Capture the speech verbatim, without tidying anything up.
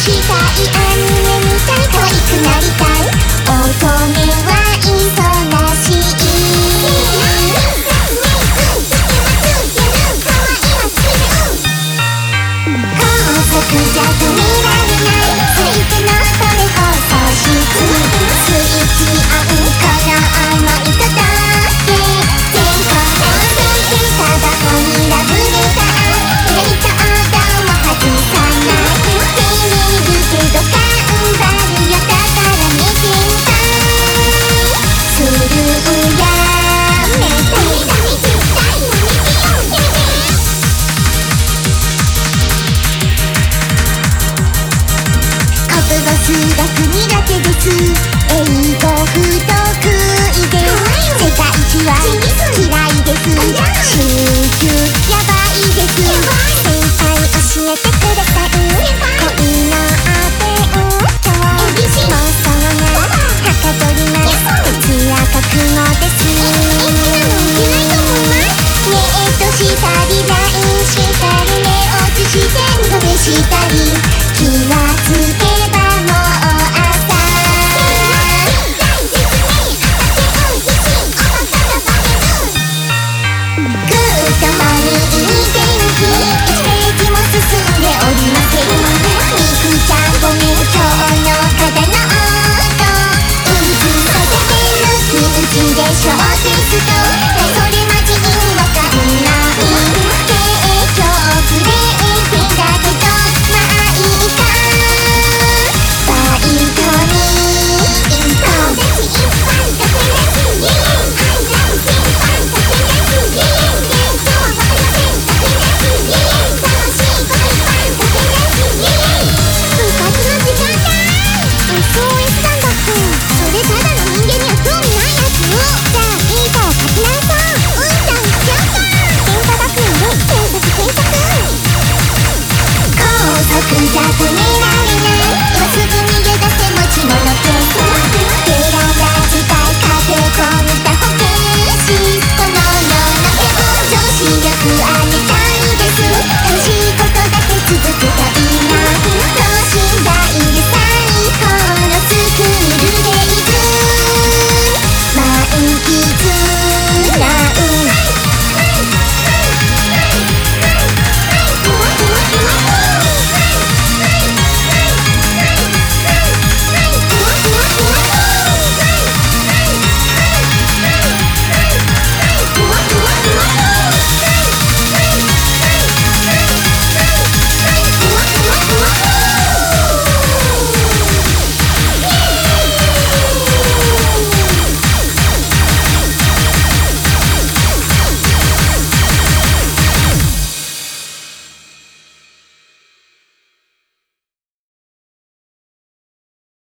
したいアニメみたい可愛くなりたい乙女は忙しい高速じゃ止められないついてのそれ放送室スイッチオンから甘いとだって全校でただこにラブレターレイトオーダーも外さない照れるけど頑張るよだから見てみたいスルーやめてダメダメ絶対やめてよやめて国語数学苦手です英語不得意です世界一は嫌いです集中やばいです先輩教えてください恋のあてんと妄想がはかどります哲也国語ですねえっとしたり ライン したりねお寿司全部でしたり